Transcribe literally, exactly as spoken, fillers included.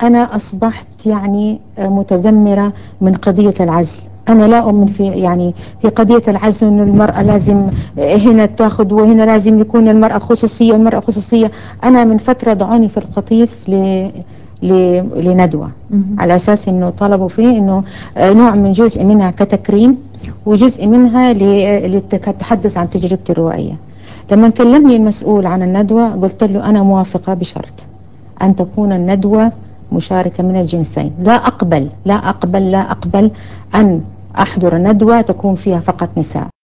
أنا أصبحت يعني متذمرة من قضية العزل. أنا لا أؤمن في يعني في قضية العزل إنه المرأة لازم هنا تأخذ وهنا لازم يكون المرأة خصوصية المرأة خصوصية. أنا من فترة دعوني في القطيف ل لندوة على أساس إنه طلبوا فيه إنه نوع من جزء منها كتكريم وجزء منها للتحدث عن تجربتي الروائية. لما كلمني المسؤول عن الندوة قلت له أنا موافقة بشرط أن تكون الندوة مشاركة من الجنسين. لا أقبل لا أقبل لا أقبل أن أحضر ندوة تكون فيها فقط نساء.